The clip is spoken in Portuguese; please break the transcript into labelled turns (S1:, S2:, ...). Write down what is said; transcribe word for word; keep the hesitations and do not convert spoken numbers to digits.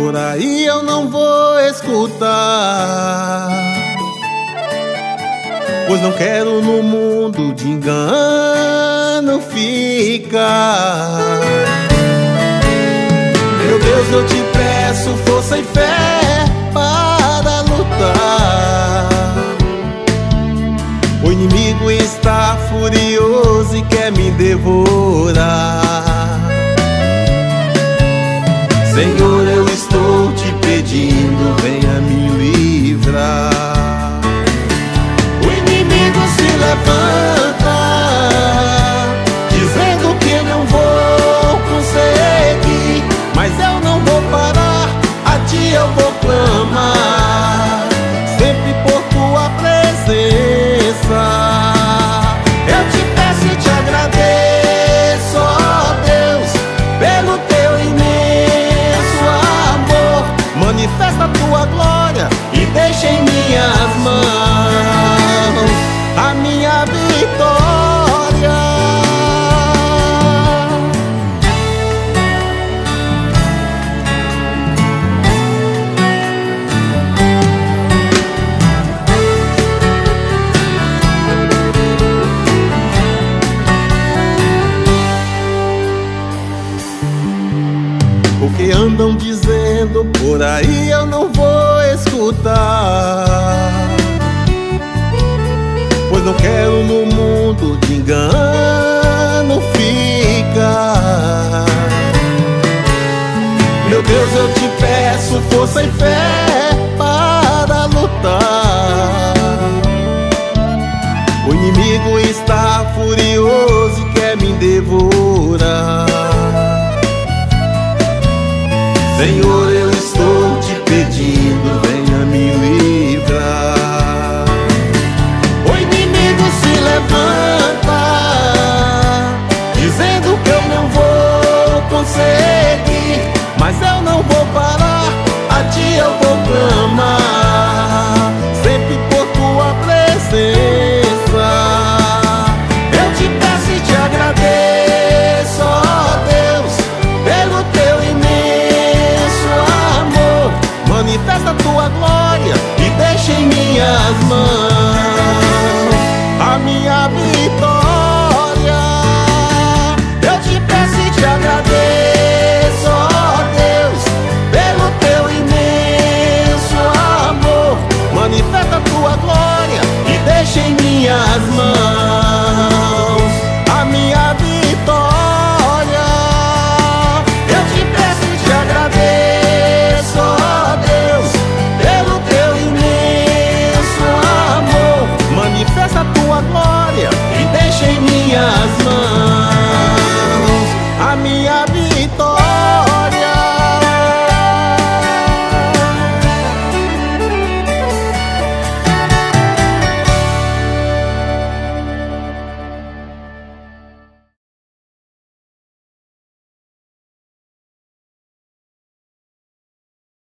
S1: por aí eu não vou escutar, pois não quero no mundo de engano ficar. Meu Deus, eu te peço força e fé para lutar. O inimigo está furioso e quer me devorar. Senhor, eu estou te pedindo, venha me livrar. O inimigo se levanta, dizendo que eu não vou conseguir, mas eu não vou parar, a ti eu vou clamar, sempre por tua presença. Eu te peço e te agradeço, ó Deus, pelo teu imenso amor. Manifesta a tua glória e deixa em minhas mãos a minha vitória. O que andam dizendo por aí eu não vou escutar, pois não quero no mundo de engano ficar. Meu Deus, eu te peço força e fé para lutar. O inimigo está furioso e quer me devorar. Senhor, eu estou te pedindo, venha me livrar. O inimigo se levanta, dizendo que eu não vou conseguir, mas eu não vou parar, a ti eu vou clamar, sempre por tua presença. Eu te peço e te agradeço, ó Deus, pelo teu imenso amor. Manifesta a tua glória e deixa em minhas mãos a minha vitória. Eu te peço e te agradeço, ó Deus, pelo teu imenso amor. Manifesta a tua glória e deixa em minhas mãos